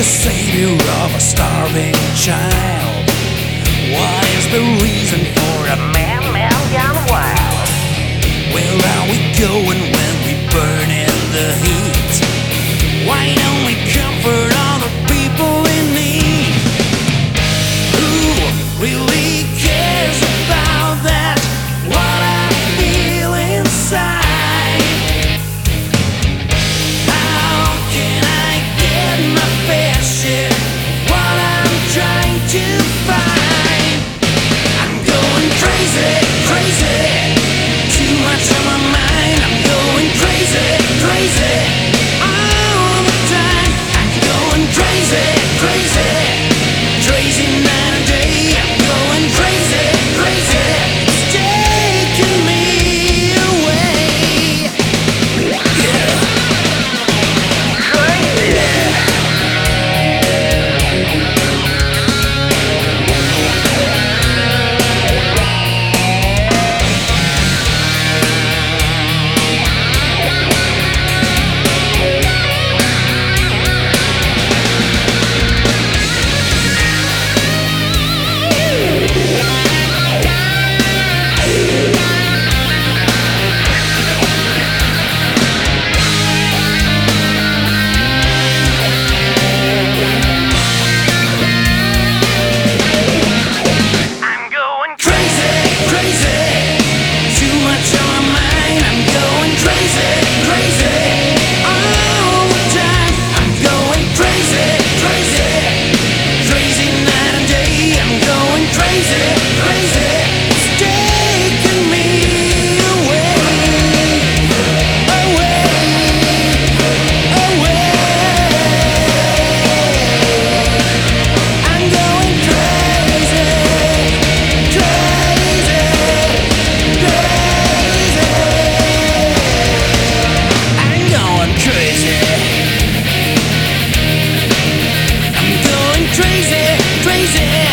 savior of a starving child. What is the reason for a man gone wild? Where are we going when we burn in the heat? Why don't we comfort all the people in need? Who really cares about that? What I feel inside? How can I get my fair share? What I'm trying to find. I'm going crazy, crazy. Too much on my mind. I'm going crazy, crazy. All the time. I'm going crazy, crazy. Crazy night and day. I'm going crazy, crazy. It's taking me away. Yeah. I'm going crazy, crazy. Too much on my mind. I'm going crazy, crazy. All the time. I'm going crazy, crazy. Crazy night and day. I'm going crazy, crazy. It's taking me away, away, away. I'm going crazy, crazy, crazy. I'm going crazy. I'm going crazy, crazy.